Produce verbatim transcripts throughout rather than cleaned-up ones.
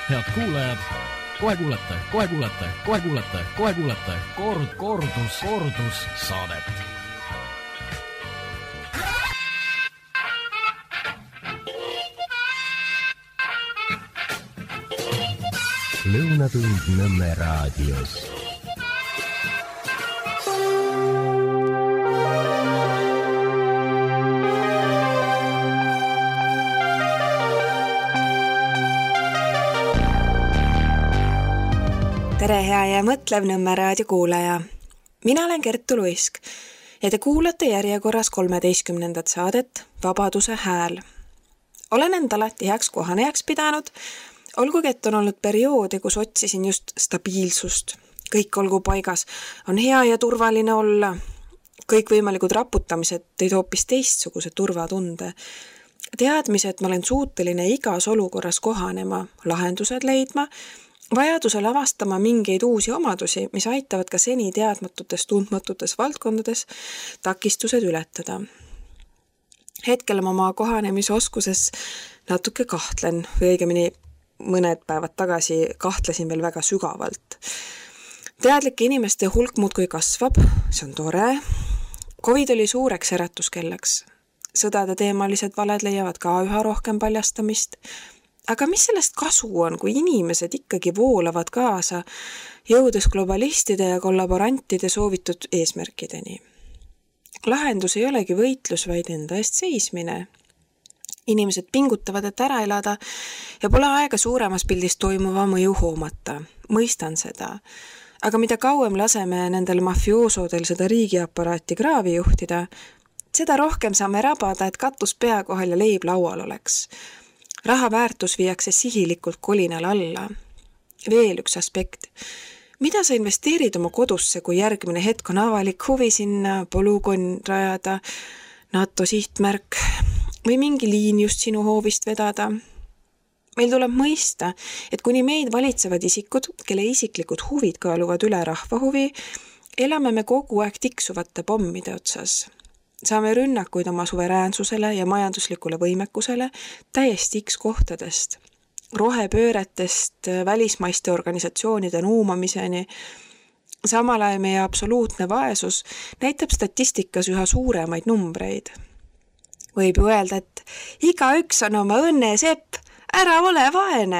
Head kuulajad, kohe kuulete, kohe kuulete, kohe kuulete, kohe kuulete kord, kordus, kordus saadet. Lõunatund Nõmme raadios. Tere hea ja mõtlev Nõmme raadio kuulaja. Mina olen Kertu Luisk ja te kuulate järjekorras kolmeteistkümnendat saadet Vabaduse hääl. Olen end alati heaks kohanejaks pidanud, olgugi et on olnud perioodi, kus otsisin just stabiilsust. Kõik olgu paigas, on hea ja turvaline olla. Kõik võimalikud raputamised tõid hoopis teistsuguse turvatunde. Teadmise, et ma olen suuteline igas olukorras kohanema, lahendused leidma, vajadusel avastama mingeid uusi omadusi, mis aitavad ka seni teadmatutes, tundmatutes valdkondades takistused ületada. Hetkel ma oma kohanemisoskuses natuke kahtlen, või õigemini mõned päevad tagasi kahtlesin veel väga sügavalt. Teadlike inimeste hulk muudkui kasvab, see on tore. Covid oli suureks äratuskellaks. Sõdade teemalised valed leiavad ka üha rohkem paljastamist. Aga mis sellest kasu on, kui inimesed ikkagi voolavad kaasa, jõudes globalistide ja kollaborantide soovitud eesmärkideni? Lahendus ei olegi võitlus, vaid enda eest seismine. Inimesed pingutavad, et ära elada ja pole aega suuremas pildis toimuva mõju hoomata. Mõistan seda. Aga mida kauem laseme nendel mafioosodel seda riigiaparaati kraavi juhtida, seda rohkem saame rabada, et katus pea kohal ja leib laual oleks. Raha väärtus viiakse sihilikult kolinal alla. Veel üks aspekt. Mida sa investeerid oma kodusse, kui järgmine hetk on avalik huvi sinna, polügoon rajada, NATO sihtmärk või mingi liin just sinu hoovist vedada? Meil tuleb mõista, et kuni meid valitsevad isikud, kelle isiklikud huvid kaaluvad üle rahva huvi, elame me kogu aeg tiksuvate pommide otsas. Saame rünnakuid oma suveräänsusele ja majanduslikule võimekusele täiesti X kohtadest. Rohepööretest välismaiste organisatsioonide nuumamiseni. Samal ajal meie absoluutne vaesus näitab statistikas üha suuremaid numbreid. Võib ju öelda, et iga üks on oma õnne sepp, ära ole vaene.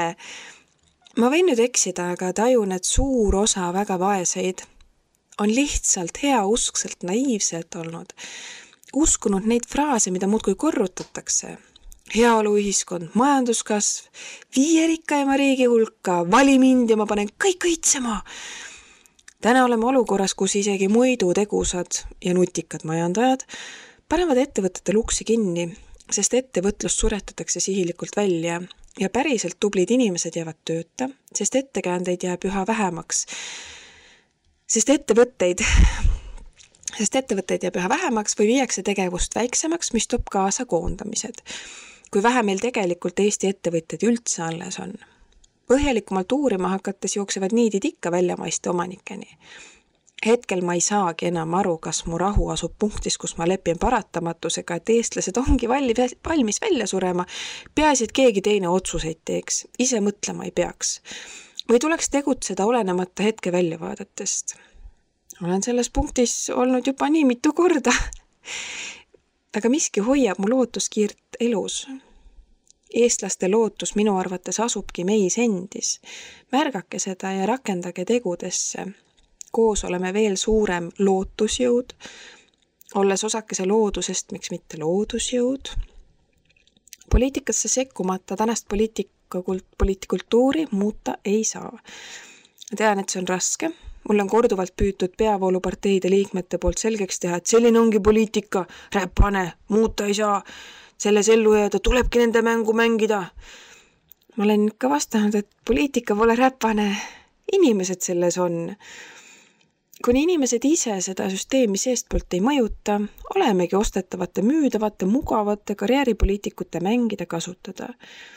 Ma võin nüüd eksida, aga tajun, et suur osa väga vaeseid on lihtsalt heauskselt naiivselt olnud. Uskunud neid fraase, mida muudkui korrutatakse. Heaoluühiskond, majanduskasv, viie rikkaima riigi hulka, vali mind ja ma panen kõik õitsema. Täna oleme olukorras, kus isegi muidu tegusad ja nutikad majandajad panevad ettevõtete luksi kinni, sest ettevõtlust suretatakse sihilikult välja ja päriselt tublid inimesed jäävad tööta, sest ettekäändeid jääb üha vähemaks. Sest ettevõtteid Sest ettevõtteid jääb üha vähemaks või viiakse tegevust väiksemaks, mis toob kaasa koondamised. Kui vähe meil tegelikult Eesti ettevõtted üldse alles on. Põhjalikumalt uurima hakates jooksevad niidid ikka väljamaiste omanikeni. Hetkel ma ei saagi enam aru, kas mu rahu asub punktis, kus ma lepin paratamatusega, et eestlased ongi valmis välja surema, peaasi, et keegi teine otsuseid teeks, ise mõtlema ei peaks. Või tuleks tegutseda olenemata hetke väljavaadatest. Olen selles punktis olnud juba nii mitu korda. Aga miski hoiab mu lootuskiirt elus. Eestlaste lootus minu arvates asubki meis endis. Märgake seda ja rakendage tegudesse. Koos oleme veel suurem lootusjõud. Olles osakese loodusest, miks mitte loodusjõud. Poliitikasse sekkumata tänast poliitikultuuri muuta ei saa. Tean, et see on raske. Mul on korduvalt püütud peavooluparteide liikmete poolt selgeks teha, et selline ongi poliitika, räpane, muuta ei saa, selles ellu jääda, tulebki nende mängu mängida. Ma olen ikka vastanud, et poliitika pole räpane, inimesed selles on. Kuni inimesed ise seda süsteemi seestpoolt ei mõjuta, olemegi ostetavate, müüdavate, mugavate karjääripoliitikute mängida kasutada.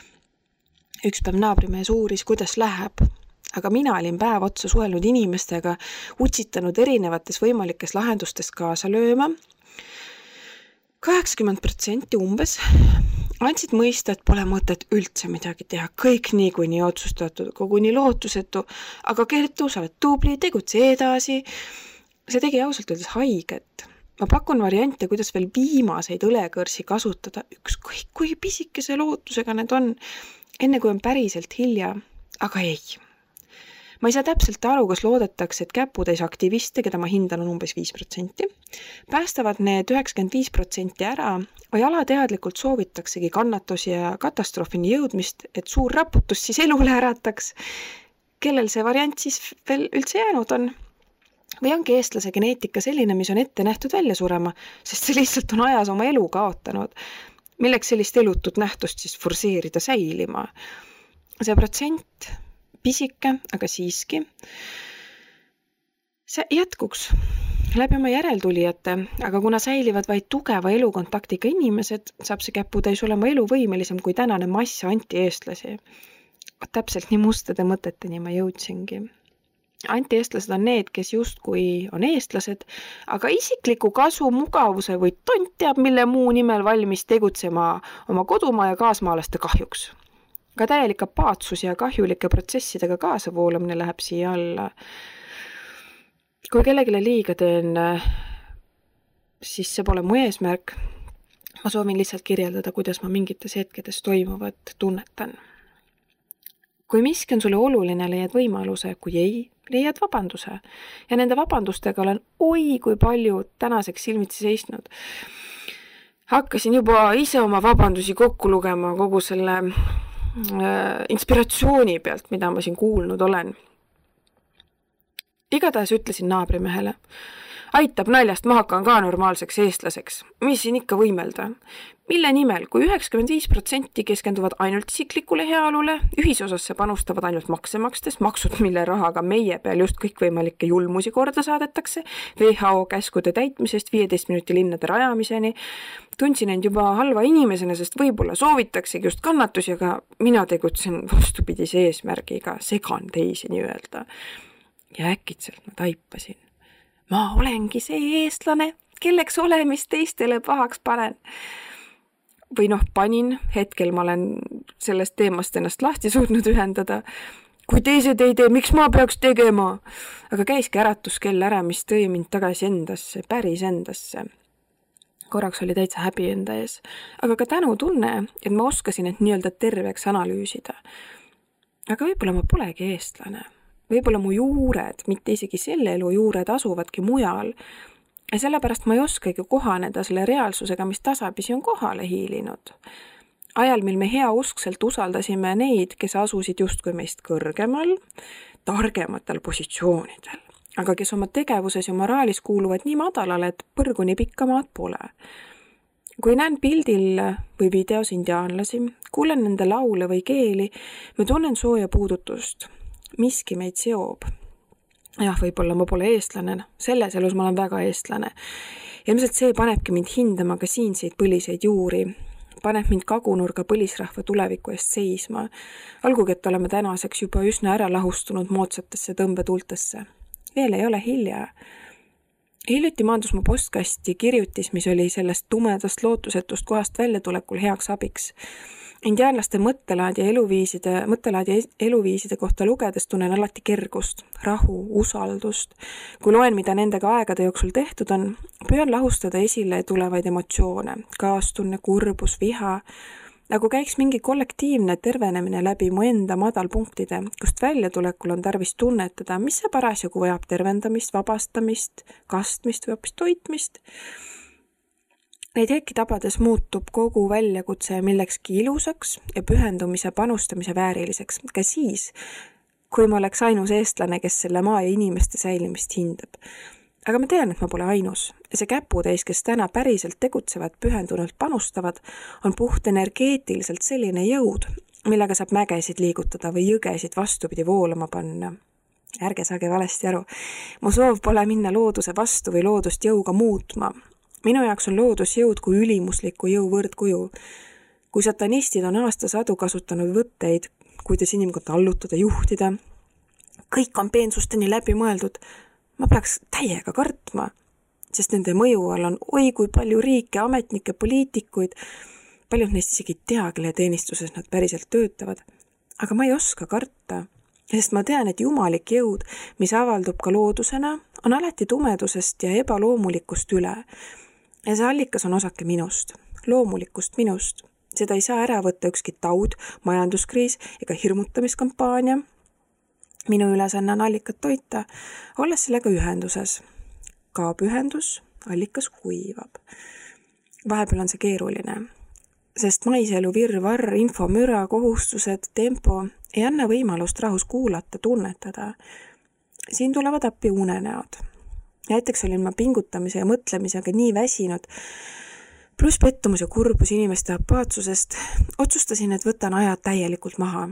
Üks päev naabrimees uuris, kuidas läheb. Aga mina olin päev otsa suhelnud inimestega, utsitanud erinevates võimalikes lahendustes kaasa lööma. kaheksakümmend protsenti umbes andsid mõista, et pole mõtet üldse midagi teha, kõik nii kui nii otsustatud, koguni lootusetu, aga Kertu, sa oled tubli, tegutse edasi. See tegi ausalt öeldes haiget. Ma pakun variante, kuidas veel viimaseid õlekõrsi kasutada, ükskõik kui pisikese lootusega need on, enne kui on päriselt hilja, aga ei. Ma ei saa täpselt aru, kas loodetakse, et käputäis aktiviste, keda ma hindan on umbes viis protsenti, päästavad need üheksakümmend viis protsenti ära või alateadlikult soovitaksegi kannatusi ja katastroofini jõudmist, et suur raputus siis elule ärataks. Kellel see variant siis veel üldse jäänud on? Või ongi eestlase geneetika selline, mis on ette nähtud välja surema, sest see lihtsalt on ajas oma elu kaotanud. Milleks sellist elutut nähtust siis forseerida säilima? See protsent pisike, aga siiski. See jätkuks läbi oma järeltulijate, aga kuna säilivad vaid tugeva elukontaktiga inimesed, saab see käputäis olema eluvõimelisem kui tänane mass anti-eestlasi. Täpselt nii mustade mõteteni ma jõudsingi. Anti-eestlased on need, kes justkui on eestlased, aga isikliku kasu, mugavuse või tont teab, mille muu nimel valmis tegutsema oma kodumaa ja kaasmaalaste kahjuks. Ka täielik apaatsus ja kahjulike protsessidega kaasavoolamine läheb siia alla. Kui kellegile liiga teen, siis see pole mu eesmärk. Ma soovin lihtsalt kirjeldada, kuidas ma mingites hetkedes toimuvat tunnetan. Kui miski on sulle oluline, leiad võimaluse, kui ei, leiad vabanduse. Ja nende vabandustega olen oi kui palju tänaseks silmitsi seisnud. Hakkasin juba ise oma vabandusi kokku lugema kogu selle äh, inspiratsiooni pealt, mida ma siin kuulnud olen. Igatahes ütlesin naabrimehele. Aitab naljast, ma hakkan ka normaalseks eestlaseks. Mis siin ikka võimelda? Mille nimel, kui üheksakümmend viis protsenti keskenduvad ainult isiklikule heaolule, ühisosasse panustavad ainult makse makstes, maksud, mille rahaga meie peal just kõikvõimalikke julmusi korda saadetakse, W H O käskude täitmisest viieteist minuti linnade rajamiseni, tundsin end juba halva inimesena, sest võib-olla soovitaksegi just kannatusi, aga mina tegutsen vastupidise eesmärgiga, segan teisi nii öelda. Ja äkitselt ma taipasin. Ma olengi see eestlane, kelleks olemist teistele pahaks panen. Või noh, panin, hetkel ma olen sellest teemast ennast lahti suutnud ühendada. Kui teised ei tee, miks ma peaks tegema? Aga käiski äratuskell ära, mis tõi mind tagasi endasse, päris endasse. Korraks oli täitsa häbi enda ees. Aga ka tänu tunne, et ma oskasin end nii-öelda terveks analüüsida. Aga võib-olla ma polegi eestlane. Võib-olla mu juured, mitte isegi selle elu juured asuvadki mujal. Ja sellepärast ma ei oskagi kohaneda selle reaalsusega, mis tasapisi on kohale hiilinud. Ajal, mil me hea uskselt usaldasime neid, kes asusid justkui meist kõrgemal, targematel positsioonidel, aga kes oma tegevuses ja moraalis kuuluvad nii madalale, et põrguni pikka maad pole. Kui näen pildil või videos indiaanlasi, kuulen nende laule või keeli, ma tunnen sooja puudutust. Miski meid seob. Jah, võib-olla ma pole eestlane, selles elus ma olen väga eestlane. Ja ilmselt see panebki mind hindama ka siinseid põliseid juuri. Paneb mind kagunurga põlisrahva tuleviku eest seisma. Algugi, et oleme tänaseks juba üsna ära lahustunud moodsatesse tõmbetultesse. Veel ei ole hilja. Hiljuti maandus mu postkasti kirjutis, mis oli sellest tumedast lootusetust kohast väljatulekul heaks abiks. Indiaanlaste mõttelaadi ja eluviiside, mõttelaadi ja eluviiside kohta lugedes tunnen alati kergust, rahu, usaldust. Kui loen, mida nendega aegade jooksul tehtud on, püüan lahustada esile tulevaid emotsioone, kaastunne, kurbus, viha, nagu käiks mingi kollektiivne tervenemine läbi mu enda madalpunktide, kust väljatulekul on tarvis tunnetada, mis see parasjagu vajab tervendamist, vabastamist, kastmist või hoopis toitmist. Neid hetki tabades muutub kogu väljakutse millekski ilusaks ja pühendumise panustamise vääriliseks, ka siis, kui ma oleks ainus eestlane, kes selle maa ja inimeste säilimist hindab. Aga ma tean, et ma pole ainus. Ja see käputäis, kes täna päriselt tegutsevad, pühendunult panustavad, on puht energeetiliselt selline jõud, millega saab mägesid liigutada või jõgesid vastupidi voolama panna. Ärge saage valesti aru. Mu soov pole minna looduse vastu või loodust jõuga muutma. Minu jaoks on loodusjõud kui ülimusliku jõu võrdkuju. Kui satanistid on aastasadu kasutanud võtteid, kuidas inimkonda allutada, juhtida, kõik on peensusteni läbi mõeldud, ma peaks täiega kartma, sest nende mõju all on oi kui palju riike, ametnikke, poliitikuid, paljud neist isegi ei tea, kelle teenistuses nad päriselt töötavad. Aga ma ei oska karta, sest ma tean, et jumalik jõud, mis avaldub ka loodusena, on alati tumedusest ja ebaloomulikust üle. Ja see allikas on osake minust, loomulikust minust. Seda ei saa ära võtta ükski taud, majanduskriis ega hirmutamiskampaania. Minu ülesanne on allikat toita, olles sellega ühenduses. Kaob ühendus, allikas kuivab. Vahepeal on see keeruline, sest maiselu virvarr, info, müra, kohustused, tempo ei anna võimalust rahus kuulata, tunnetada. Siin tulevad appi unenäod. Näiteks olin ma pingutamise ja mõtlemisega nii väsinud, pluss pettumus ja kurbus inimeste apaatsusest, otsustasin, et võtan ajad täielikult maha.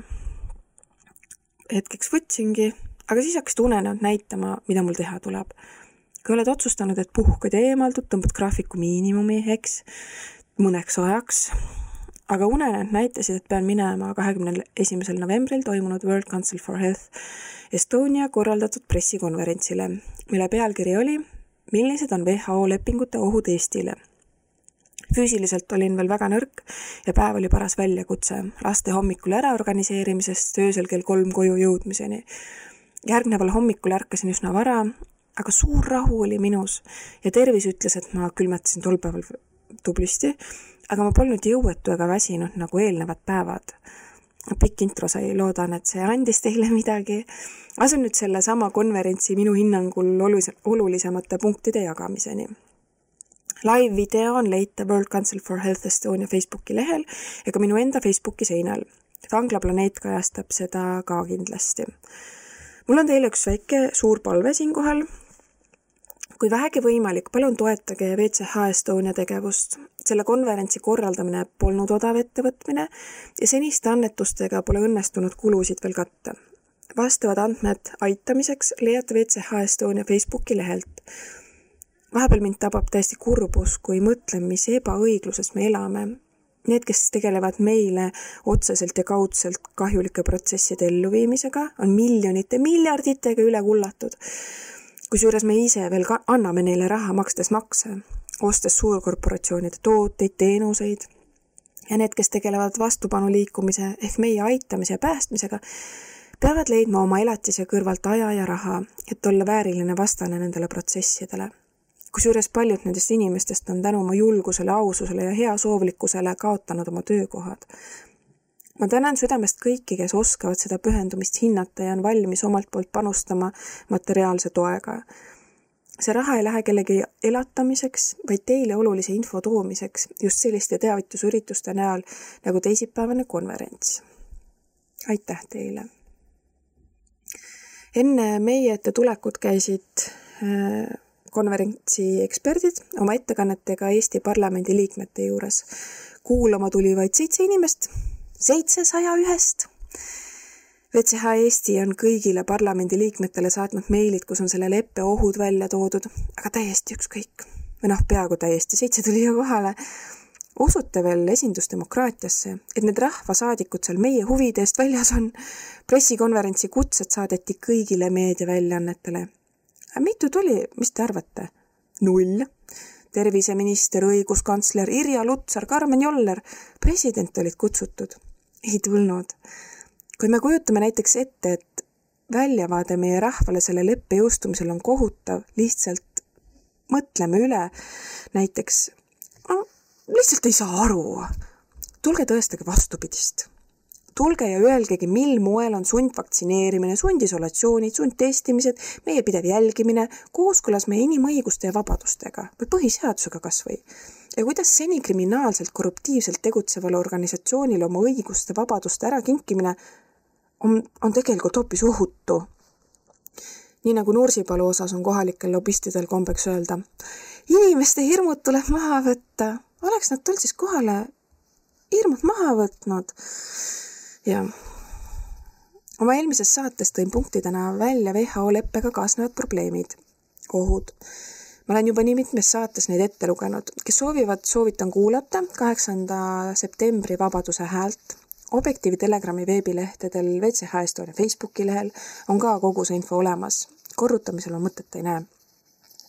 Hetkeks võtsingi, aga siis hakkasid unenäod näitama, mida mul teha tuleb. Kui oled otsustanud, et puhkad ja eemaldud, tõmbad graafiku miinimumi, eks, mõneks ajaks, aga unenäod näitasid, et pean minema kahekümne esimesel novembril toimunud World Council for Health Estonia korraldatud pressikonverentsile, mille pealkiri oli, millised on W H O lepingute ohud Eestile. Füüsiliselt olin veel väga nõrk ja päev oli paras väljakutse laste hommikul ära organiseerimisest öösel kell kolm koju jõudmiseni. Järgneval hommikul ärkasin üsna vara, aga suur rahu oli minus ja tervis ütles, et ma külmetasin tol päeval tublisti, aga ma polnud jõuetu ega väsinud nagu eelnevad päevad. Pikk intro sai, loodan, et see andis teile midagi. Asun nüüd selle sama konverentsi minu hinnangul olulisemate punktide jagamiseni. Live video on leita World Council for Health Estonia Facebooki lehel ega minu enda Facebooki seinal. Fangla Planeet kajastab seda ka kindlasti. Mul on teile üks väike suur palve siinkohal. Kui vähegi võimalik, palun toetage W C H Estonia tegevust. Selle konverentsi korraldamine polnud odav ettevõtmine ja seniste annetustega pole õnnestunud kulusid veel katta. Vastavad andmed aitamiseks leiate W C H Estonia Facebooki lehelt. Vahepeal mind tabab täiesti kurbus, kui mõtlen, mis ebaõigluses me elame. Need, kes tegelevad meile otseselt ja kaudselt kahjulike protsesside elluviimisega, on miljonite, miljarditega üle kullatud. Kusjuures me ise veel ka anname neile raha makstes makse, ostes suurkorporatsioonide tooteid, teenuseid. Ja need, kes tegelevad vastupanu liikumise ehk meie aitamise ja päästmisega, peavad leidma oma elatise kõrvalt aja ja raha, et olla vääriline vastane nendele protsessidele. Kusjuures paljud nendest inimestest on tänu oma julgusele, aususele ja hea soovlikkusele kaotanud oma töökohad. Ma tänan südamest kõiki, kes oskavad seda pühendumist hinnata ja on valmis omalt poolt panustama materiaalse toega. See raha ei lähe kellegi elatamiseks, vaid teile olulise info toomiseks just selliste teavitusürituste näol nagu teisipäevane konverents. Aitäh teile! Enne meie ette tulekut käisid konverentsi eksperdid oma ettekannetega Eesti parlamendi liikmete juures. Kuulama tuli vaid seitse inimest, seitsesaja ühest. W C H Eesti on kõigile parlamendi liikmetele saatnud meilid, kus on selle leppe ohud välja toodud, aga täiesti ükskõik. Või noh, peaaegu täiesti, seitse tuli ju kohale. Usute veel esindusdemokraatiasse, et need rahvasaadikud seal meie huvide eest väljas on. Pressikonverentsi kutsed saadeti kõigile meediaväljaannetele. Mitu tuli, mis te arvate? Null. Terviseminister, õiguskantsler, Irja Lutsar, Karmen Joller, president olid kutsutud. Ei tulnud. Kui me kujutame näiteks ette, et väljavaade meie rahvale selle leppe jõustumisel on kohutav, lihtsalt mõtleme üle, näiteks, no, lihtsalt ei saa aru. Tulge tõestage vastupidist. Tulge ja öelgegi, mil moel on sundvaktsineerimine, sundisolatsioonid, sundtestimised, meie pidev jälgimine, kooskõlas meie inimõiguste ja vabadustega või põhiseadusega kas või. Ja kuidas seni kriminaalselt korruptiivselt tegutsevale organisatsioonile oma õiguste vabaduste ära kinkimine on, on tegelikult hoopis ohutu. Nii nagu Nursipalu osas on kohalikel lobistidel kombeks öelda. Inimeste hirmud tuleb maha võtta. Oleks nad tuld siis kohale hirmud maha võtnud. Ja oma eelmises saates tõin punktidena välja W H O leppega kaasnevad probleemid, ohud. Ma olen juba nii mitmes saates neid ette lugenud. Kes soovivad, soovitan kuulata kaheksanda septembri Vabaduse häält. Objektiivi Telegrami veebilehtedel W C H Estonia Facebooki lehel on ka kogu see info olemas. Korrutamisel on mõtet ei näe.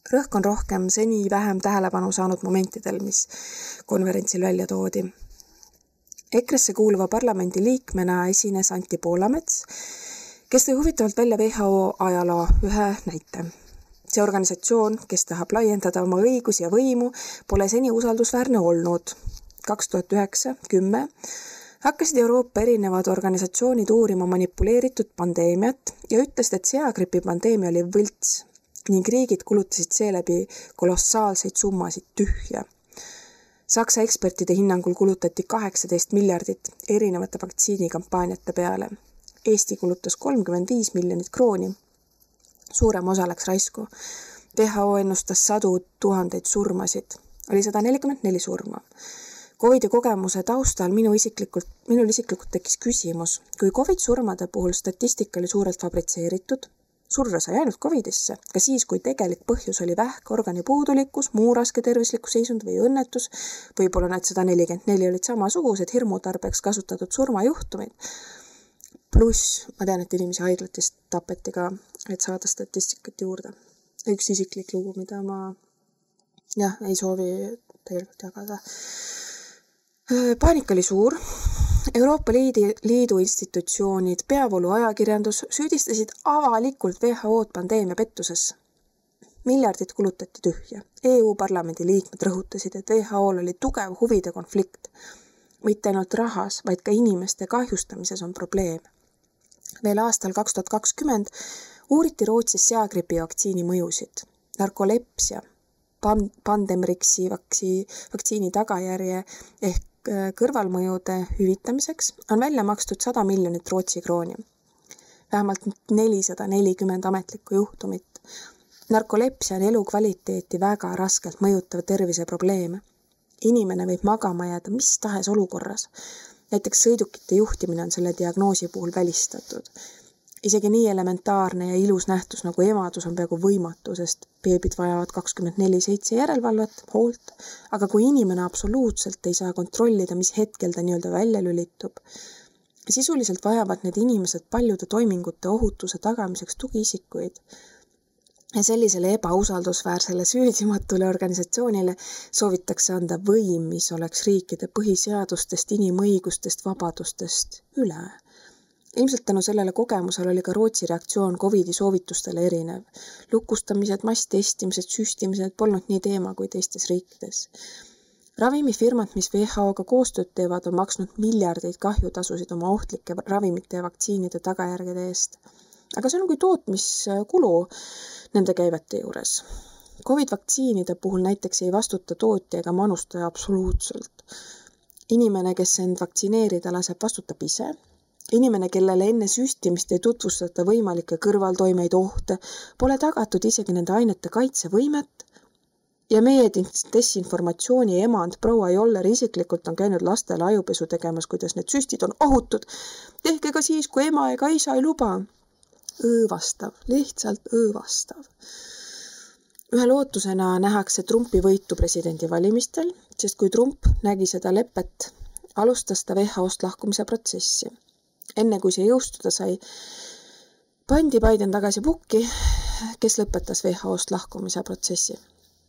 Rõhk on rohkem seni vähem tähelepanu saanud momentidel, mis konverentsil välja toodi. EKRE-sse kuuluva parlamendi liikmena esines Anti Poolamets, kes tõi huvitavalt välja W H O ajaloo ühe näite. See organisatsioon, kes tahab laiendada oma õigusi ja võimu, pole seni usaldusväärne olnud. kaks tuhat üheksa kümme hakkasid Euroopa erinevad organisatsioonid uurima manipuleeritud pandeemiat ja ütlesid, et seagripi pandeemia oli võlts ning riigid kulutasid seeläbi kolossaalseid summasid tühja. Saksa ekspertide hinnangul kulutati kaheksateist miljardit erinevate vaktsiinikampaaniate peale. Eesti kulutas kolmkümmend viis miljonit krooni. Suurem osa läks raisku. W H O ennustas sadu tuhandeid surmasid. Oli sada nelikümmend neli surma. Covidi kogemuse taustal minu isiklikult, minul isiklikult tekkis küsimus, kui Covid surmade puhul statistika oli suurelt fabritseeritud, surra sai ainult Covidisse, ka siis, kui tegelik põhjus oli vähk, organi puudulikkus, muu raske tervisliku seisund või õnnetus, võib-olla need sada nelikümmend neli olid samasugused hirmutarbeks kasutatud surmajuhtumid. Pluss, ma tean, et inimesi haiglatist tapeti ka, et saada statistikat juurde. Üks isiklik lugu, mida ma jah, ei soovi tegelikult jagada. Paanika oli suur. Euroopa Liidu institutsioonid, peavoolu ajakirjandus süüdistasid avalikult W H O-d pandeemia pettuses. Miljardid kulutati tühja. E U parlamendi liikmed rõhutasid, et W H O-l oli tugev huvide konflikt. Mitte ainult rahas, vaid ka inimeste kahjustamises on probleem. Veel aastal kaks tuhat kakskümmend uuriti Rootsis seagripi vaktsiini mõjusid. Narkolepsia, pandemriksi vaktsiini tagajärje ehk kõrvalmõjude hüvitamiseks on välja makstud sada miljonit Rootsi krooni. Vähemalt nelisada nelikümmend ametlikku juhtumit. Narkolepsia on elukvaliteeti väga raskelt mõjutav terviseprobleem. Inimene võib magama jääda mis tahes olukorras. Näiteks sõidukite juhtimine on selle diagnoosi puhul välistatud. Isegi nii elementaarne ja ilus nähtus nagu emadus on peaaegu võimatu, sest beebid vajavad kakskümmend neli seitse järelevalvet, hoolt, aga kui inimene absoluutselt ei saa kontrollida, mis hetkel ta nii-öelda välja lülitub, sisuliselt vajavad need inimesed paljude toimingute ohutuse tagamiseks tugiisikuid. Ja sellisele ebausaldusväärsele süüdimatule organisatsioonile soovitakse anda võim, mis oleks riikide põhiseadustest, inimõigustest, vabadustest üle. Ilmselt tänu sellele kogemusel oli ka Rootsi reaktsioon Covidi soovitustele erinev. Lukustamised, masstestimised, süstimised polnud nii teema kui teistes riikides. Ravimifirmad, mis W H O-ga koostööd teevad, on maksnud miljardeid kahjutasusid oma ohtlike ravimite ja vaktsiinide tagajärgede eest. Aga see on kui tootmiskulu nende käivete juures. Covid-vaktsiinide puhul näiteks ei vastuta tootja ega manustaja absoluutselt. Inimene, kes end vaktsineerida laseb, vastutab ise. Inimene, kellele enne süstimist ei tutvustata võimalikke kõrvaltoimeid ohte, pole tagatud isegi nende ainete kaitsevõimet. Ja meie desinformatsiooni emand proua Joller isiklikult on käinud lastele ajupesu tegemas, kuidas need süstid on ohutud. Tehke ka siis, kui ema ega isa ei luba. Õõvastav, lihtsalt õõvastav. Ühe lootusena nähakse Trumpi võitu presidendi valimistel, sest kui Trump nägi seda lepet, alustas ta W H O-st lahkumise protsessi. Enne kui see jõustuda sai, pandi Biden tagasi pukki, kes lõpetas W H O-st lahkumise protsessi.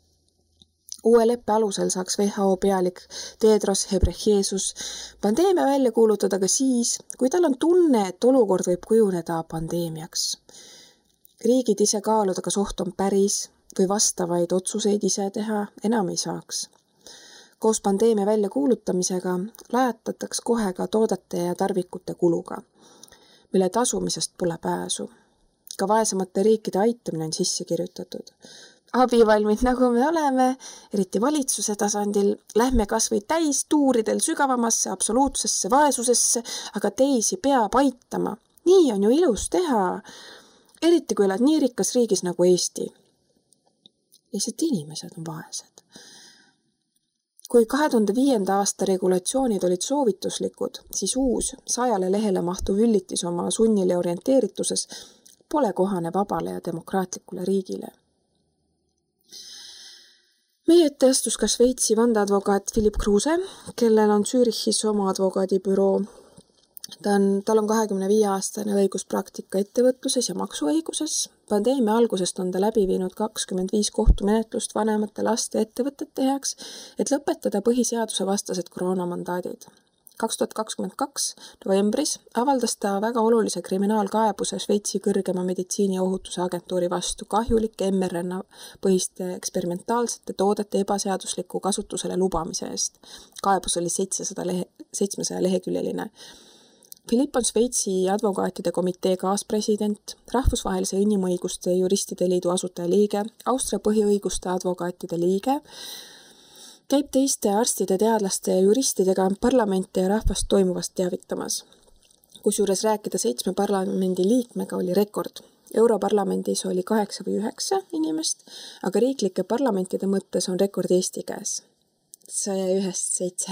Uue leppe alusel saaks W H O pealik Tedros Ghebreyesus pandeemia välja kuulutada ka siis, kui tal on tunne, et olukord võib kujuneda pandeemiaks. Riigid ise kaaluda, kas oht on päris või vastavaid otsuseid ise teha enam ei saaks. Koos pandeemia välja kuulutamisega lajatataks kohe ka toodete ja tarvikute kuluga, mille tasumisest pole pääsu. Ka vaesemate riikide aitamine on sisse kirjutatud. Abivalmid, nagu me oleme, eriti valitsuse tasandil, lähme kas või täis tuuridel sügavamasse absoluutsesse vaesusesse, aga teisi peab aitama. Nii on ju ilus teha, eriti kui elad nii rikas riigis nagu Eesti. Lihtsalt inimesed on vaesed. Kui kahe tuhande viienda aasta regulatsioonid olid soovituslikud, siis uus sajale lehele mahtuv üllitis oma sunnile orienteerituses pole kohane vabale ja demokraatlikule riigile. Meie ette astus ka Šveitsi vandeadvokaat Philip Kruse, kellel on Zürichis oma advokaadibüroo Ta on, tal on kahekümne viie aastane õiguspraktika ettevõtluses ja maksuõiguses. Pandeemia algusest on ta läbi viinud kakskümmend viis kohtumenetlust vanemate laste ettevõtete heaks, et lõpetada põhiseaduse vastased koroonamandaadid. kaks tuhat kakskümmend kaks novembris avaldas ta väga olulise kriminaalkaebuse Šveitsi kõrgema meditsiiniohutuse agentuuri vastu kahjulike M R N A põhiste eksperimentaalsete toodete ebaseadusliku kasutusele lubamise eest. Kaebus oli seitsesada lehe, seitsmesaja leheküljeline. Philipp on Šveitsi advokaatide komitee kaaspresident, rahvusvahelise inimõiguste juristide liidu asutaja liige, Austria põhiõiguste advokaatide liige, käib teiste arstide, teadlaste ja juristidega parlamenti ja rahvast toimuvast teavitamas. Kusjuures rääkida seitsme parlamendi liikmega oli rekord. Europarlamendis oli kaheksa või üheksa inimest, aga riiklike parlamentide mõttes on rekord Eesti käes. saja ühest seitse.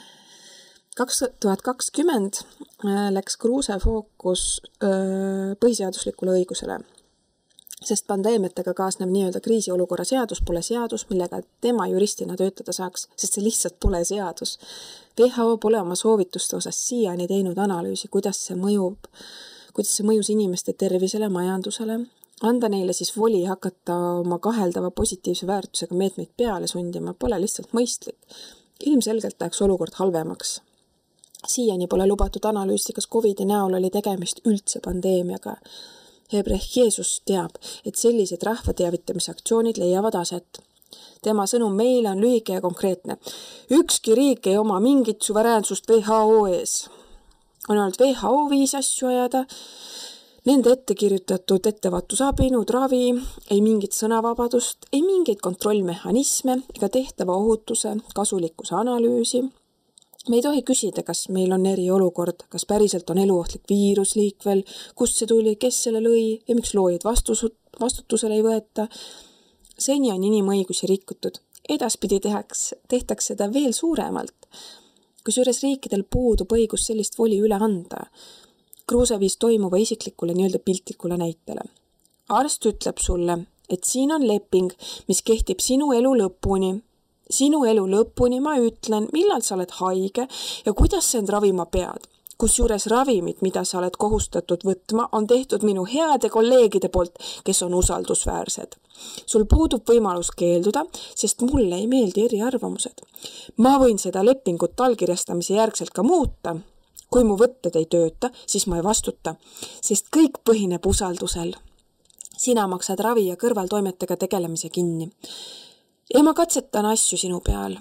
kaks tuhat kakskümmend läks Kruuse fookus põhiseaduslikule õigusele, sest pandeemiatega kaasnev nii-öelda kriisiolukorra seadus pole seadus, millega tema juristina töötada saaks, sest see lihtsalt pole seadus. W H O pole oma soovituste osas siiani teinud analüüsi, kuidas see mõjub, kuidas see mõjus inimeste tervisele, majandusele, anda neile siis voli hakata oma kaheldava positiivse väärtusega meetmeid peale sundima, pole lihtsalt mõistlik. Ilmselgelt läheks olukord halvemaks. Siiani pole lubatud analüüsi, kas Covidi näol oli tegemist üldse pandeemiaga. Hebrecht Jeesus teab, et sellised rahvateavitamisaktsioonid leiavad aset. Tema sõnum meile on lühike ja konkreetne. Ükski riik ei oma mingit suveräänsust W H O ees. On olnud W H O viis asju ajada, nende ette kirjutatud ettevaatusabinud, ravi, ei mingit sõnavabadust, ei mingeid kontrollmehhanisme ega tehtava ohutuse kasulikkuse analüüsi. Me ei tohi küsida, kas meil on eriolukord, kas päriselt on eluohtlik viirus liikvel, kust see tuli, kes selle lõi ja miks looid vastus, vastutusele ei võeta. Seni on inimõigusi rikutud. Edaspidi tehaks, tehtaks seda veel suuremalt. Kusjuures riikidel puudub õigus sellist voli üle anda. Kruuse viis toimuva isiklikule nii-öelda piltlikule näitele. Arst ütleb sulle, et siin on leping, mis kehtib sinu elu lõpuni. Sinu elu lõpuni ma ütlen, millal sa oled haige ja kuidas sa end ravima pead. Kusjuures ravimid, mida sa oled kohustatud võtma, on tehtud minu heade kolleegide poolt, kes on usaldusväärsed. Sul puudub võimalus keelduda, sest mulle ei meeldi eriarvamused. Ma võin seda lepingut allkirjastamise järgselt ka muuta. Kui mu võtted ei tööta, siis ma ei vastuta, sest kõik põhineb usaldusel. Sina maksad ravi ja kõrvaltoimetega tegelemise kinni. Ja ma katsetan asju sinu peal.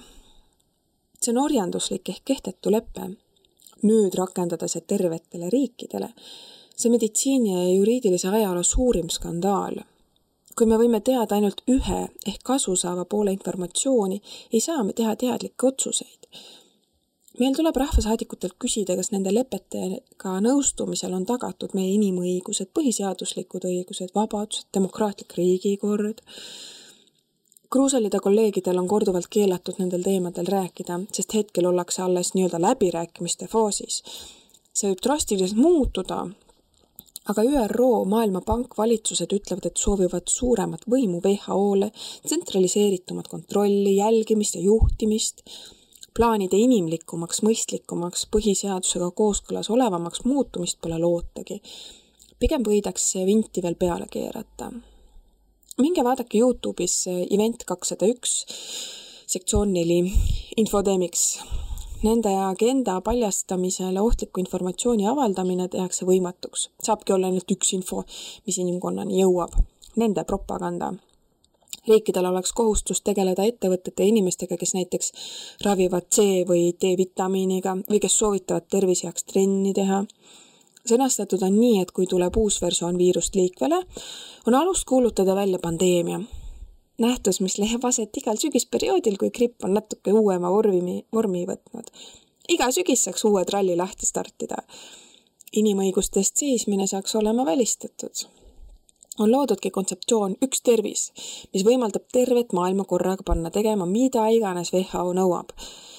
See on orjanduslik ehk kehtetu leppe. Nüüd rakendada see tervetele riikidele. See meditsiini ja juriidilise ajaloo suurim skandaal. Kui me võime teada ainult ühe ehk kasu saava poole informatsiooni, ei saa me teha teadlikke otsuseid. Meil tuleb rahvasaadikutelt küsida, kas nende lepetega nõustumisel on tagatud meie inimõigused, põhiseaduslikud õigused, vabadused, demokraatlik riigikord. Kruuselide kolleegidel on korduvalt keelatud nendel teemadel rääkida, sest hetkel ollakse alles nii-öelda läbirääkimiste faasis. See võib drastiliselt muutuda, aga Ü R O, Maailmapank, valitsused ütlevad, et soovivad suuremat võimu W H O-le, tsentraliseeritumat kontrolli, jälgimist ja juhtimist, plaanide inimlikumaks, mõistlikumaks, põhiseadusega kooskõlas olevamaks muutumist pole lootagi. Pigem võidakse vinti veel peale keerata. Minge vaadake YouTube'is Event kakssada üks, sektsioon neli, Infodemics. Nende agenda paljastamisele ohtliku informatsiooni avaldamine tehakse võimatuks. Saabki olla ainult üks info, mis inimkonnani jõuab. Nende propaganda. Riikidel oleks kohustus tegeleda ettevõtete ja inimestega, kes näiteks ravivad C- või D-vitamiiniga või kes soovitavad tervisehaks trenni teha. Sõnastatud on nii, et kui tuleb uus versioon viirust liikvele, on alust kuulutada välja pandeemia. Nähtus, mis läheb aset igal sügisperioodil, kui gripp on natuke uuema vormi, vormi võtnud. Iga sügis saaks uue tralli lahti startida. Inimõigustest seismine saaks olema välistatud. On loodudki kontseptsioon üks tervis, mis võimaldab tervet maailma korraga panna tegema, mida iganes W H O nõuab.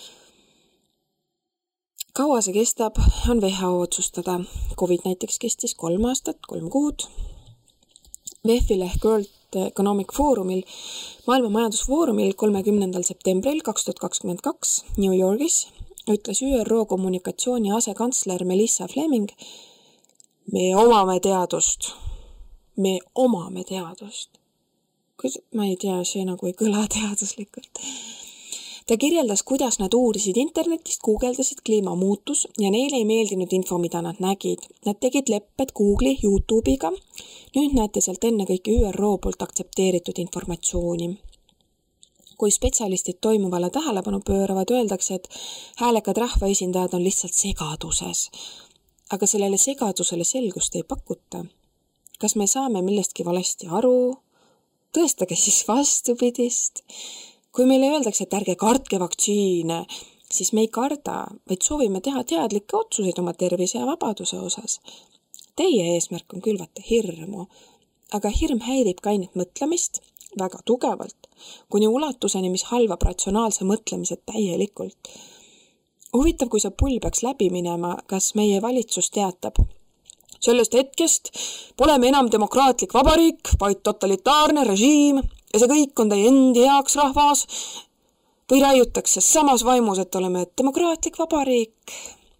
Kaua see kestab, on W H O otsustada. Covid näiteks kestis kolm aastat, kolm kuud. W E F-il ehk World Economic Forumil, maailma majandusfoorumil kolmekümnendal septembril kaks tuhat kakskümmend kaks New Yorgis ütles Ü R O kommunikatsiooni asekantsler Melissa Fleming. Me omame teadust. Me omame teadust. Ma ei tea, see nagu ei kõla teaduslikult. Ta kirjeldas, kuidas nad uurisid internetist, guugeldasid kliimamuutus ja neile ei meeldinud info, mida nad nägid. Nad tegid lepped Google'i, YouTube'iga. Nüüd näete sealt enne kõike Ü R O poolt aktsepteeritud informatsiooni. Kui spetsialistid toimuvale tähelepanu pööravad, öeldakse, et häälekad rahvaesindajad on lihtsalt segaduses. Aga sellele segadusele selgust ei pakuta. Kas me saame millestki valesti aru? Tõestage siis vastupidist. Kui meile öeldakse, et ärge kartke vaktsiine, siis me ei karda, vaid soovime teha teadlikke otsuseid oma tervise ja vabaduse osas. Teie eesmärk on külvata hirmu, aga hirm häirib kainit mõtlemist väga tugevalt, kuni ulatuseni, mis halvab ratsionaalse mõtlemise täielikult. Huvitav, kui see pull peaks läbi minema, kas meie valitsus teatab. Sellest hetkest pole me enam demokraatlik vabariik, vaid totalitaarne režiim ja see kõik on teie endi heaks rahvas või raiutakse samas vaimus, et oleme demokraatlik vabariik.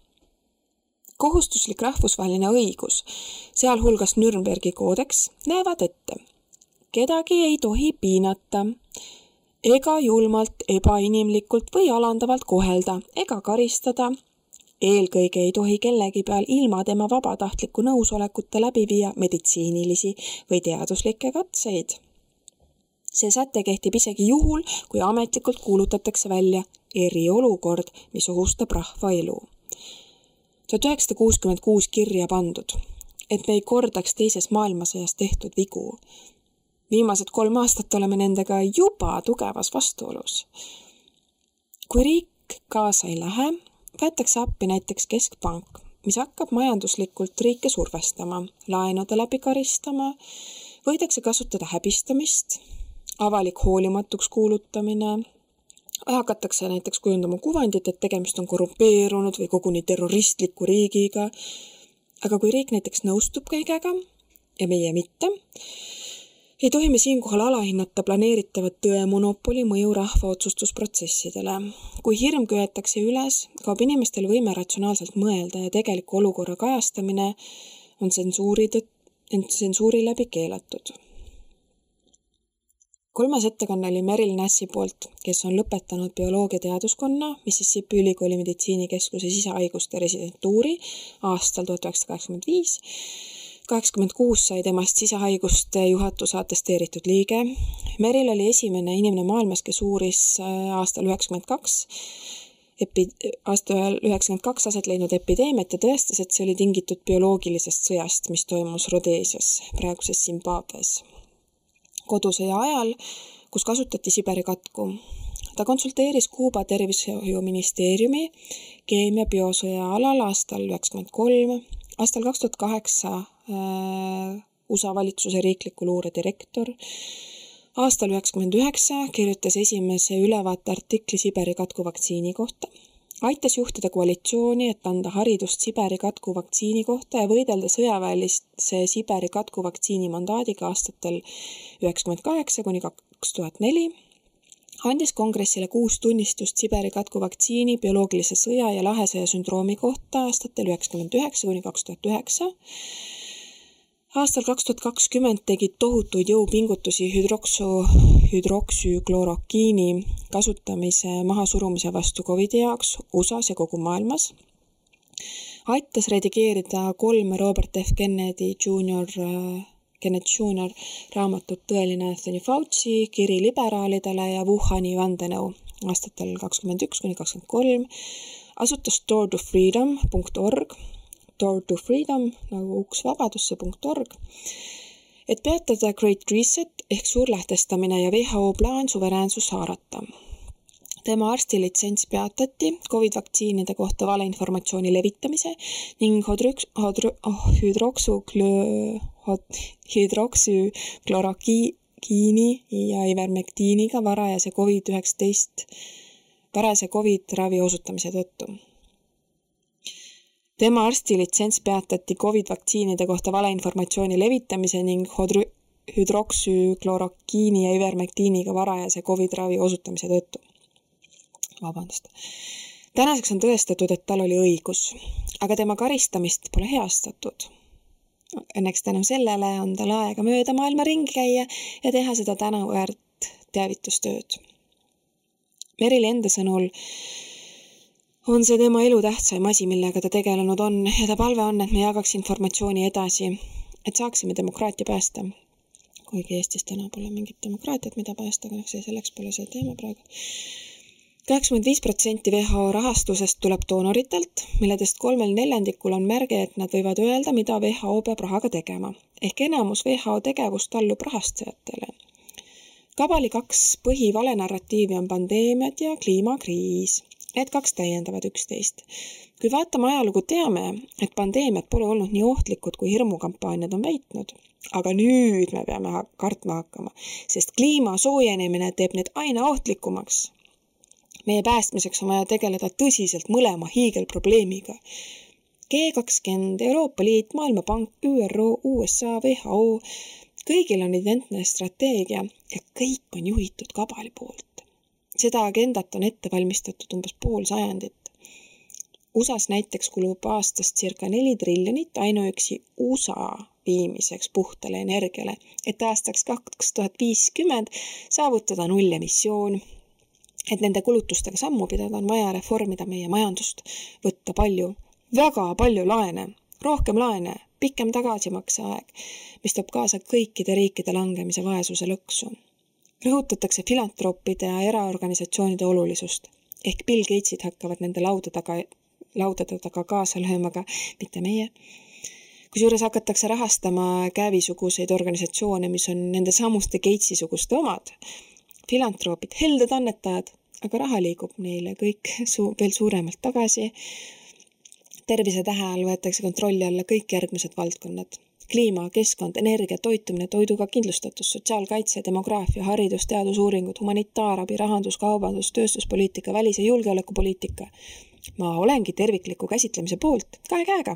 Kohustuslik rahvusvaheline õigus, sealhulgas Nürnbergi koodeks, näevad ette. Kedagi ei tohi piinata ega julmalt, ebainimlikult või alandavalt kohelda ega karistada. Eelkõige ei tohi kellegi peal ilma tema vabatahtliku nõusolekuta läbi viia meditsiinilisi või teaduslikke katseid. See säte kehtib isegi juhul, kui ametlikult kuulutatakse välja eriolukord, mis ohustab rahva elu. tuhat üheksasada kuuskümmend kuus kirja pandud, et me ei kordaks teises maailmasõjas tehtud vigu. Viimased kolm aastat oleme nendega juba tugevas vastuolus. Kui riik kaasa ei lähe, võetakse appi näiteks keskpank, mis hakkab majanduslikult riike survestama, laenude läbi karistama, võidakse kasutada häbistamist, avalik hoolimatuks kuulutamine, hakatakse näiteks kujundama kuvandit, et tegemist on korrumpeerunud või koguni terroristliku riigiga. Aga kui riik näiteks nõustub kõigega ja meie mitte, ei tohi me siinkohal alahinnata planeeritavat tõemonopoli mõju rahva otsustusprotsessidele. Kui hirm köetakse üles, kaob inimestel võime ratsionaalselt mõelda ja tegeliku olukorra kajastamine on tsensuuri, tsensuuri läbi keelatud. Kolmas ettekanne oli Meryl Nassi poolt, kes on lõpetanud bioloogia teaduskonna Mississippi ülikooli meditsiinikeskuse sisehaiguste residentuuri aastal tuhat üheksasada kaheksakümmend viis. kaheksakümmend kuus sai temast sisehaiguste juhatuse atesteeritud liige. Meryl oli esimene inimene maailmas, kes uuris aastal üheksakümmend kaks, epi, aastal üheksakümmend kaks aset leidnud epideemiat ja tõestas, et see oli tingitud bioloogilisest sõjast, mis toimus Rhodesias, praeguses Zimbabwes. Kodusõja ajal, kus kasutati Siberi katku. Ta konsulteeris Kuuba tervishoiuministeeriumi keemia biosõja alal aastal üheksakümmend kolm, aastal kaks tuhat kaheksa äh, U S A valitsuse riikliku luure direktor. Aastal üheksakümmend üheksa kirjutas esimese ülevaate artikli Siberi katku vaktsiini kohta. Aitas juhtida koalitsiooni, et anda haridust Siberi katku vaktsiini kohta ja võidelda sõjaväelise Siberi katku vaktsiini mandaadiga aastatel üheksakümmend kaheksa kuni kaks tuhat neli. Andis kongressile kuus tunnistust Siberi katku vaktsiini bioloogilise sõja ja lahesõja sündroomi kohta aastatel üheksakümmend üheksa kuni kaks tuhat üheksa. Aastal kaks tuhat kakskümmend tegid tohutuid jõupingutusi hüdroksu, hüdroksüklorokiini kasutamise mahasurumise vastu Covidi jaoks U S A-s ja kogu maailmas. Aitas redigeerida kolm Robert F. Kennedy Junior, Kennedy Junior raamatut Tõeline Anthony Fauci, kiri liberaalidele ja Wuhani vandenõu aastatel kakskümmend üks kuni kakskümmend kolm. Asutas door to freedom punkt org, door to freedom nagu uks vabadusse punkt org, et peatada Great Reset ehk suurlähtestamine ja W H O plaan suveräänsus haarata. Tema arstilitsents peatati COVID-vaktsiinide kohta valeinformatsiooni levitamise ning hüdroksüklorokiini ja ivermektiiniga varajase COVID üheksateist varase COVID ravi osutamise tõttu. Tema arstilitsents peatati COVID-vaktsiinide kohta valeinformatsiooni levitamise ning hüdroksüklorokiini ja ivermektiiniga varajase COVID ravi osutamise tõttu. Vabandust. Tänaseks on tõestatud, et tal oli õigus, aga tema karistamist pole heastatud. Õnneks tänu sellele on tal aega mööda maailma ringi käia ja teha seda tänuväärt teavitustööd. Merili enda sõnul on see tema elu tähtsaim asi, millega ta tegelenud on ja ta palve on, et me jagaks informatsiooni edasi, et saaksime demokraatia päästa. Kuigi Eestis täna pole mingit demokraatiat, mida päästa, aga see selleks pole see teema praegu. kaheksakümmend viis protsenti W H O rahastusest tuleb doonoritelt, milledest kolmel neljandikul on märge, et nad võivad öelda, mida W H O peab rahaga tegema. Ehk enamus W H O tegevust allub rahastajatele. Kabali kaks põhivalenarratiivi on pandeemiad ja kliimakriis. Need kaks täiendavad üksteist. Kui vaatame ajalugu, teame, et pandeemiad pole olnud nii ohtlikud, kui hirmukampaaniad on väitnud. Aga nüüd me peame kartma hakkama, sest kliima soojenemine teeb need aina ohtlikumaks. Meie päästmiseks on vaja tegeleda tõsiselt mõlema hiigelprobleemiga. G kakskümmend, Euroopa Liit, Maailmapank, Ü R O, U S A, W H O, kõigil on identne strateegia ja kõik on juhitud Kabali poolt. Seda agendat on ette valmistatud umbes pool sajandit. U S A-s näiteks kulub aastast circa neli triljonit ainuüksi U S A viimiseks puhtale energiale, et aastaks kaks tuhat viiskümmend saavutada null emissioon. Et nende kulutustega sammu pidada on vaja reformida meie majandust, võtta palju, väga palju laene, rohkem laene, pikem tagasimakse aeg, mis toob kaasa kõikide riikide langemise vaesuse lõksu. Rõhutatakse filantroopide ja eraorganisatsioonide olulisust, ehk Bill Gatesid hakkavad nende lauda taga, laudade taga kaasa löömaga, mitte meie. Kusjuures hakatakse rahastama käevisuguseid organisatsioone, mis on nende samuste Gatesi-suguste omad. Filantroopid, helded annetajad, aga raha liigub neile kõik su- veel suuremalt tagasi. Tervise tähe all võetakse kontrolli alla kõik järgmised valdkonnad. Kliima, keskkond, energia, toitumine, toiduga kindlustatus, sotsiaalkaitse, demograafia, haridus, teadusuuringud, humanitaarabi, rahandus, kaubandus, tööstuspoliitika, välis- ja julgeolekupoliitika. Ma olengi tervikliku käsitlemise poolt, kahe käega.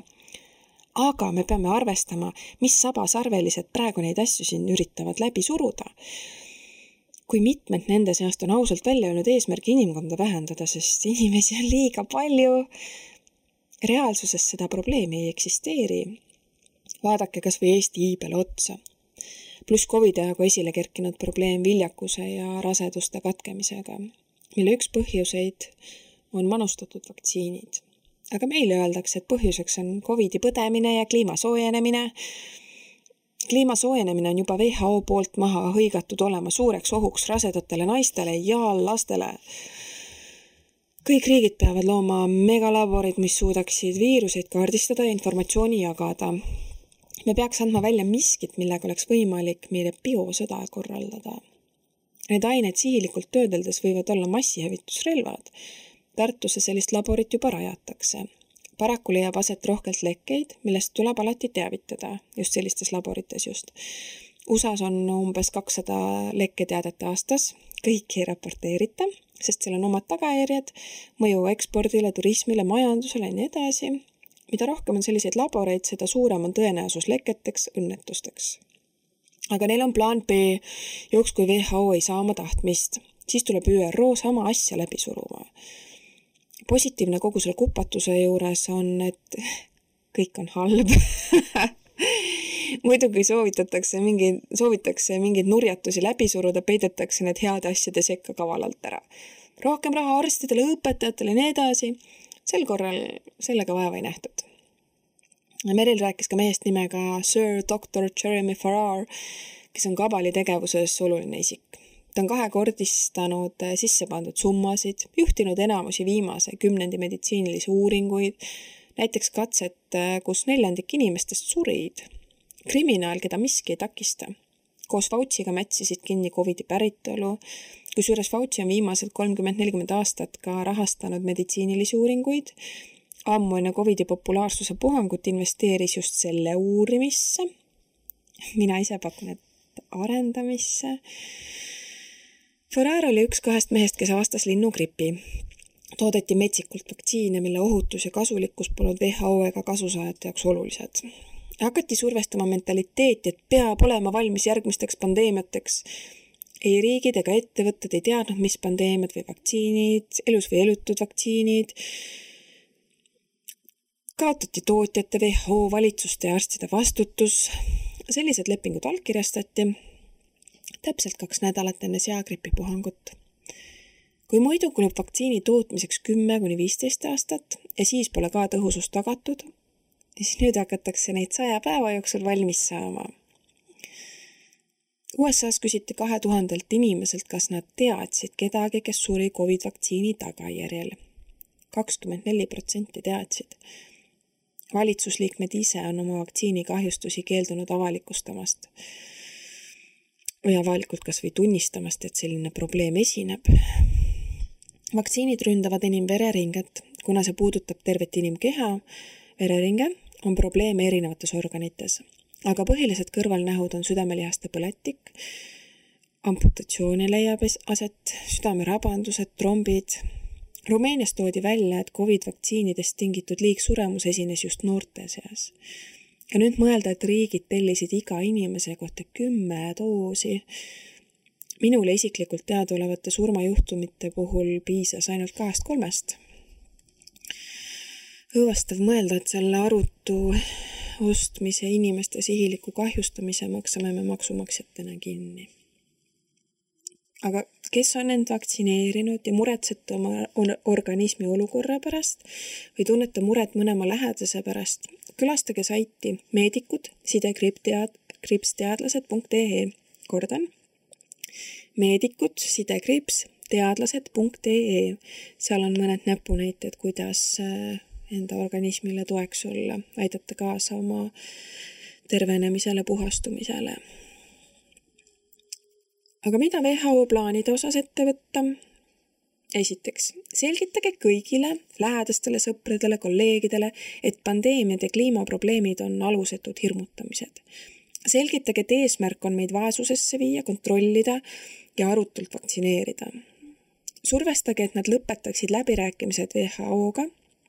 Aga me peame arvestama, mis sabasarvelised praegu neid asju siin üritavad läbi suruda. Kui mitmed nende seast on ausalt välja öelnud eesmärgi inimkonda vähendada, sest inimesi on liiga palju. Reaalsuses seda probleemi ei eksisteeri. Vaadake kas või Eesti iibele otsa. Pluss Covidi ajaga esile kerkinud probleem viljakuse ja raseduste katkemisega, mille üks põhjuseid on manustatud vaktsiinid. Aga meile öeldakse, et põhjuseks on Covidi põdemine ja kliima soojenemine. Kliima soojenemine on juba W H O poolt maha hõigatud olema suureks ohuks rasedatele naistele ja lastele. Kõik riigid peavad looma megalaborid, mis suudaksid viiruseid kaardistada ja informatsiooni jagada. Me peaks andma välja miskit, millega oleks võimalik meile biosõda korraldada. Need ained sihilikult töödeldes võivad olla massihävitusrelvad. Tartusse sellist laborit juba rajatakse. Paraku leiab aset rohkelt lekkeid, millest tuleb alati teavitada, just sellistes laborites just. U S A-s on umbes kakssada lekketeadet aastas, kõik ei raporteerita, sest seal on omad tagajärjed, mõju ekspordile, turismile, majandusele ja nii edasi. Mida rohkem on selliseid laboreid, seda suurem on tõenäosus leketeks, õnnetusteks. Aga neil on plaan B, jooks kui W H O ei saa oma tahtmist, siis tuleb Ü R O sama asja läbi suruma. Positiivne kogu selle kupatuse juures on, et kõik on halb. Muidu kui soovitatakse mingi, soovitakse mingeid nurjatusi läbi suruda, peidetakse need heade asjade sekka kavalalt ära. Rohkem raha arstidele, õpetajatele ja nii edasi. Sel korral sellega vaeva ei nähtud. Meril rääkis ka mehest nimega Sir doktor Jeremy Farrar, kes on Kabali tegevuses oluline isik. Ta on kahekordistanud sisse pandud summasid, juhtinud enamusi viimase kümnendi meditsiinilisi uuringuid, näiteks katset, kus neljandik inimestest surid. Kriminaal, keda miski ei takista. Koos Fauciga mätsisid kinni Covidi päritolu, kusjuures Fauci on viimased kolmkümmend nelikümmend aastat ka rahastanud meditsiinilisi uuringuid. Ammu enne Covidi populaarsuse puhangut investeeris just selle uurimisse. Mina ise pakun, et arendamisse. Farrar oli üks kahest mehest, kes avastas linnugripi. Toodeti metsikult vaktsiine, mille ohutus ja kasulikkus polnud W H O ega kasusaajate jaoks olulised. Hakati survestama mentaliteeti, et peab olema valmis järgmisteks pandeemiateks. ei riigid ega ettevõtted ei teadnud, mis pandeemiad või vaktsiinid, elus või elutud vaktsiinid. Kaotati tootjate, W H O, valitsuste ja arstide vastutus. Sellised lepingud allkirjastati täpselt kaks nädalat enne seagripipuhangut. Kui muidu kulub vaktsiini tootmiseks kümme kuni viisteist aastat ja siis pole ka tõhusust tagatud, siis nüüd hakatakse neid saja päeva jooksul valmis saama. U S A-s küsiti kahe tuhandelt inimeselt, kas nad teadsid kedagi, kes suri COVID-vaktsiini tagajärjel. kakskümmend neli protsenti teadsid. Valitsusliikmed ise on oma vaktsiini kahjustusi keeldunud avalikustamast või avalikult kas või tunnistamast, et selline probleem esineb. Vaktsiinid ründavad enim vereringet, kuna see puudutab tervet inimkeha. Vereringe on probleeme erinevates organites, aga põhilised kõrvalnähud on südamelihaste põletik, amputatsiooni leiab aset, südamerabandused, trombid. Rumeenias toodi välja, et COVID-vaktsiinidest tingitud liigsuremus esines just noorte seas. Ja nüüd mõelda, et riigid tellisid iga inimese kohta kümme doosi. Minule isiklikult teadaolevate surmajuhtumite puhul piisas ainult kahest kolmest. Õõvastav mõelda, et selle arutu ostmise inimeste sihiliku kahjustamise maksame me maksumaksjatena kinni. Aga kes on end vaktsineerinud ja muretsete oma organismi olukorra pärast või tunnete muret mõnema lähedase pärast, külastage saiti meedikud side kriips teadlased punkt ee. Kordan, meedikud side kriips teadlased punkt ee. Seal on mõned näpunäited, kuidas enda organismile toeks olla, aidata kaasa oma tervenemisele, puhastumisele. Aga mida W H O plaanide osas ette võtta? Esiteks, selgitage kõigile, lähedastele, sõpradele, kolleegidele, et pandeemiad ja kliimaprobleemid on alusetud hirmutamised. Selgitage, et eesmärk on meid vaesusesse viia, kontrollida ja arutult vaktsineerida. Survestage, et nad lõpetaksid läbirääkimised W H O-ga.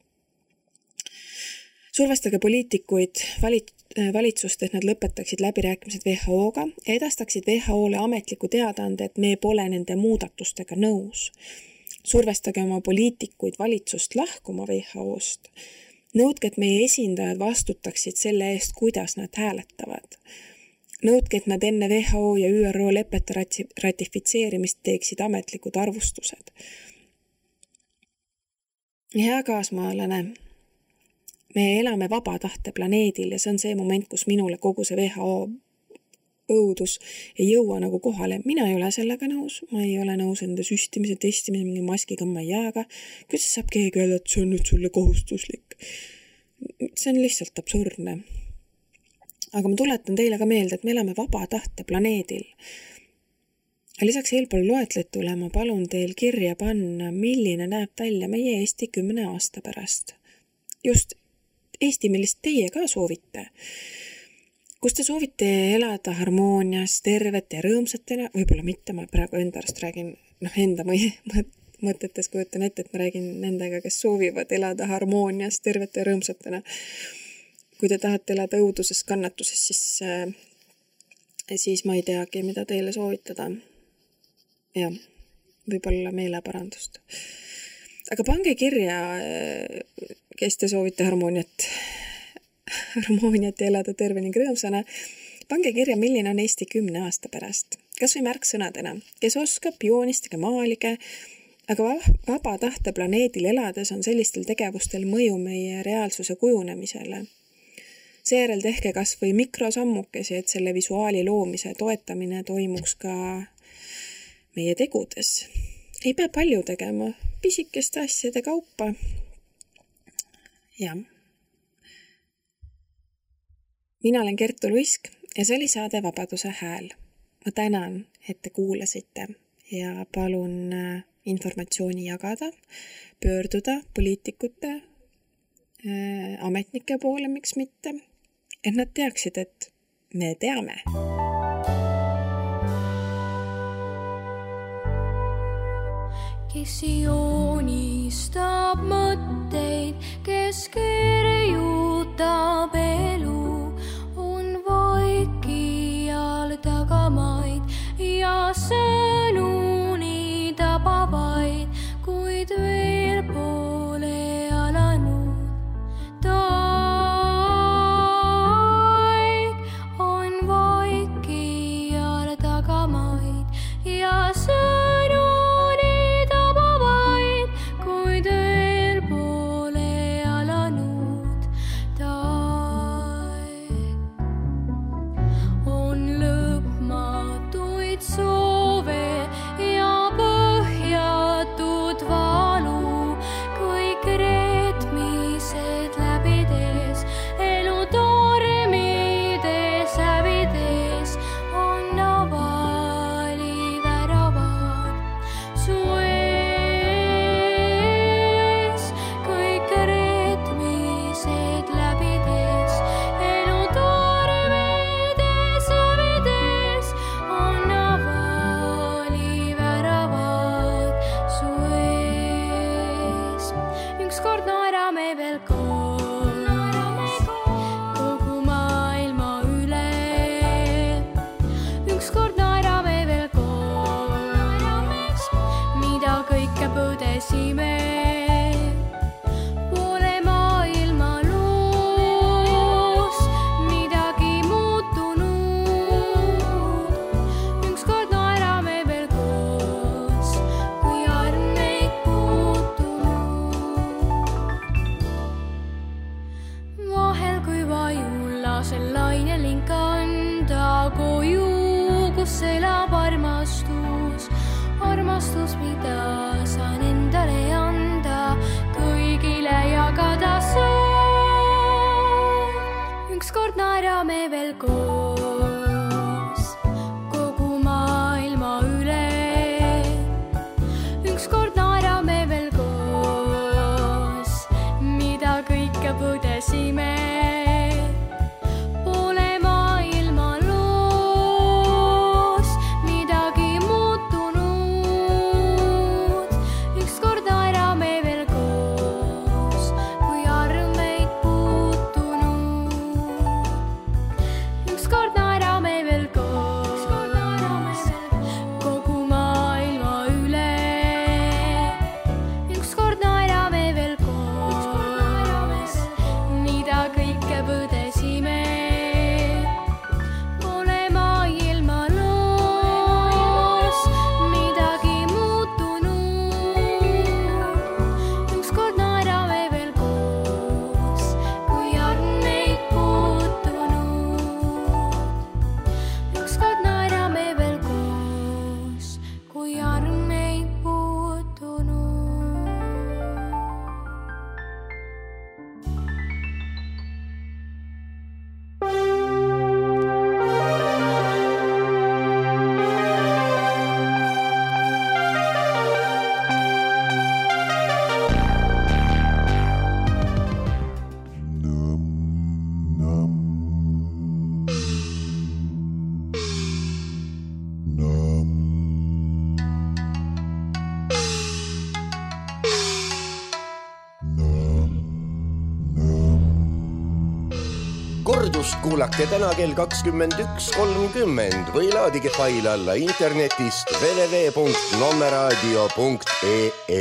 Survestage poliitikuid, valitsust, et nad lõpetaksid läbirääkimised W H O-ga ja edastaksid W H O-le ametliku teadaande, et me pole nende muudatustega nõus. Survestage oma poliitikuid valitsust lahkuma W H O-st. Nõudke, et meie esindajad vastutaksid selle eest, kuidas nad hääletavad. Nõudke, et nad enne W H O ja Ü R O lepete ratifitseerimist teeksid ametlikud arvustused. Hea kaasmaalane, me elame vaba tahte planeedil ja see on see moment, kus minule kogu see W H O õudus ei jõua nagu kohale. Mina ei ole sellega nõus, ma ei ole nõus enda süstimise, testimise, mingi maskiga ma ei jääga. Kuidas saab keegi öelda, et see on nüüd sulle kohustuslik? See on lihtsalt absurdne. Aga ma tuletan teile ka meelde, et me elame vaba tahte planeedil. Lisaks eelpool loetletule ma palun teil kirja panna, milline näeb välja meie Eesti kümne aasta pärast. Just Eesti, millist teie ka soovite. Kus te soovite elada harmoonias, tervete ja rõõmsatena, võib-olla mitte, ma praegu enda arust räägin, noh enda mõtetes kujutan ette, et ma räägin nendega, kes soovivad elada harmoonias, tervete ja rõõmsatena. Kui te tahate elada õuduses, kannatuses, siis, siis ma ei teagi, mida teile soovitada. Ja, võib-olla meeleparandust. Aga pange kirja, kes te soovite harmooniat. harmooniat ja elada terve ning rõõmsana. Pange kirja, milline on Eesti kümne aasta pärast. Kas või märksõnadena, kes oskab, joonistage, maalige, aga vaba tahte planeedil elades on sellistel tegevustel mõju meie reaalsuse kujunemisele. Seejärel tehke kas või mikrosammukesi, et selle visuaali loomise toetamine toimuks ka meie tegudes. Ei pea palju tegema, pisikeste asjade kaupa. Jah. Mina olen Kertu Luisk ja see oli saade Vabaduse hääl. Ma tänan, et te kuulasite ja palun informatsiooni jagada, pöörduda poliitikute, ametnike poole, miks mitte, et nad teaksid, et me teame. Kes joonistab mõtteid, kes kirjutab elu, on vaikijal tagamaid ja see viimasel laineling kanda koju, kus elab armastus. Armastus, mida saan endale anda, kõigile jagada soov. Ükskord naerame veel koos, kogu maailma üle. Ükskord naerame veel koos, mida kõike põdesime. Pole maailma loos midagi muutunud. Ükskord naerame veel koos, kui arm meid puutunud. Ükskord naerame veel koos, kogu maailma üle. Ükskord naerame veel koos, mida kõike põdesime. Pole maailma loos midagi muutunud. Ükskord naerame veel koos, kui arm meid puutunud. Ükskord naerame veel koos, kui arm meid puutunud. Kordust kuulake täna kell kakskümmend üks kolmkümmend või laadige fail alla internetist w w w punkt nommeraadio punkt e e.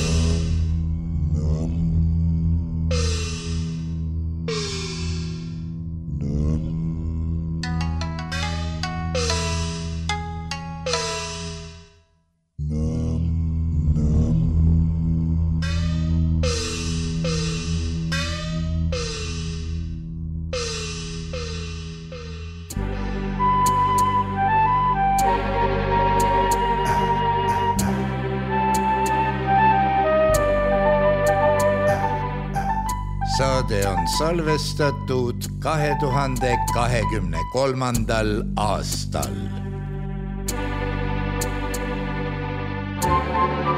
Saade on salvestatud kahe tuhande kahekümne kolmandal aastal.